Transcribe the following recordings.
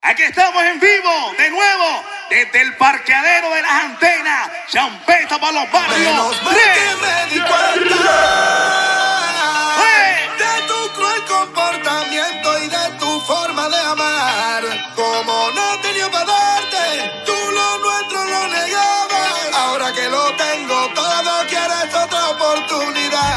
Aquí estamos en vivo, de nuevo, desde el parqueadero de las antenas. Champeta para los barrios. Menos mal que me di cuenta de tu cruel comportamiento y de tu forma de amar. Como no tenía para darte, tú lo nuestro lo negabas. Ahora que lo tengo todo, quieres otra oportunidad.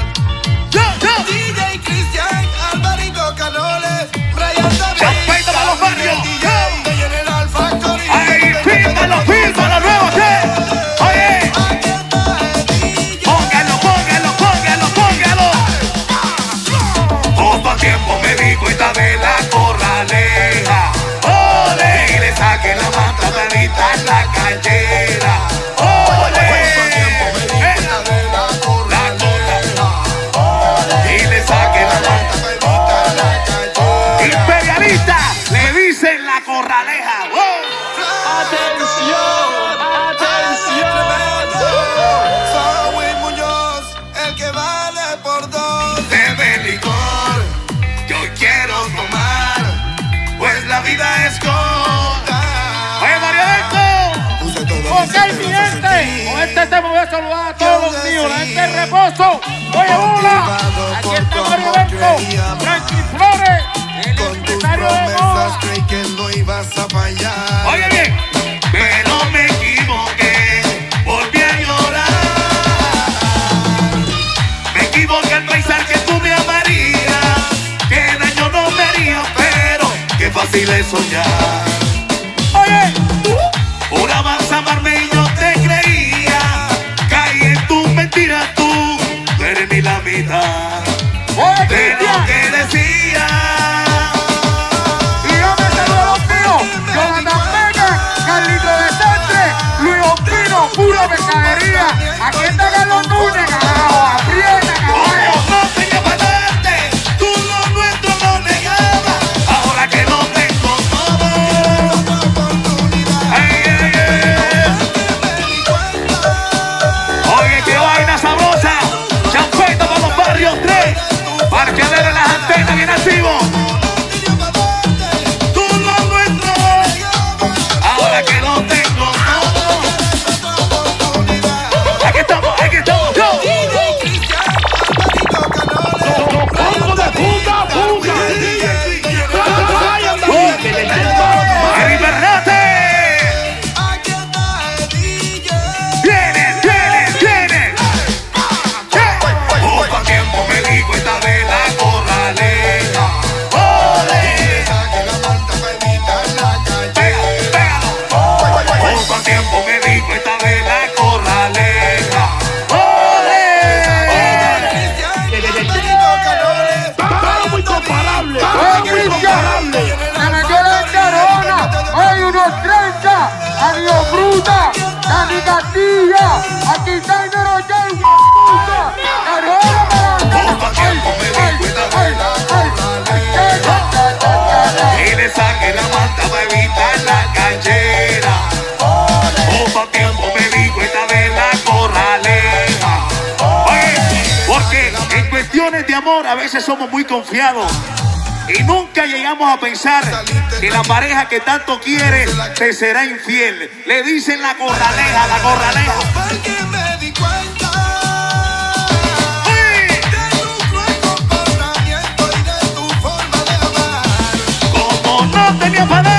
DJ Cristian, Alvarito Canoles, Brian David, Champeta para los barrios. de General Factory. Ahí, fírmalo, nuevo, ¿qué? Oye, Aquí está el DJ. póngalo. Justo a tiempo me di cuenta de la corraleja. ¡Ole! Y le saqué la manta todita en la callera. ¡Ole! Justo a tiempo me di cuenta de la corraleja. Y le saqué la manta. Todita en la callera. Imperialista, le dicen la corraleja. Soy Muñoz, el que vale por dos. Bebe licor, yo quiero tomar, pues la vida es corta. ¡Oye, Mario! Puse todo Ok, mi gente, con este tema voy a saludar a todos los míos, la gente de reposo. Oye, hola, aquí está Mario Benco, Frankie Flores, el con tus empresario de promesas moda. creí que no ibas a fallar. Oye bien, pero me equivoqué, volví a llorar. Me equivoqué al pensar que tú me amarías, que daño no me harías, pero qué fácil es soñar. Oye, Jurabas amarme y yo te creía, caí en tus mentiras, tú eres mi la mitad oye, de lo Cristian, que decía. y yo me saludo a los míos, Jonathan Vega, Carlito Desastre, Luis Ospino, pura mercadería. Aquí está Carlos Núñez, carajo, aprieta, caballo. Como no tenía para darte, tú lo nuestro lo negabas. Ahora que lo tengo todo. Ay, ay, ay. Oye, qué vaina sabrosa. Champeta para los barrios 3. Parqueadero de las antenas bien activo. Tú lo nuestro. Ahora que lo tengo todo. Aquí estamos. Yo. DJ Cristian, Alvarito Canoles, Eric Bernate. aquí está el DJ. Viene. Justo a tiempo me di cuenta de la corraleja. ¡Ole! Saque la manta, bebita en la callera. Pégalo. Justo a tiempo me di cuenta de la corraleja. ¡Ole! Oye, Cristian, se me queda en Carona. Oye, unos 30, adiós bruta, Dani Castilla, aquí está el Noroyan, puta, Carona para Justo a tiempo me di cuenta de la y le saqué la manta bebita en la callera. Justo a tiempo me di cuenta de la corraleja. Oye, porque en cuestiones de amor a veces somos muy confiados y nunca llegamos a pensar que la pareja que tanto quiere te será infiel. Le dicen la corraleja. Porque me di cuenta ¡Uy! de tu cruel comportamiento y de tu forma de amar. Como no tenía para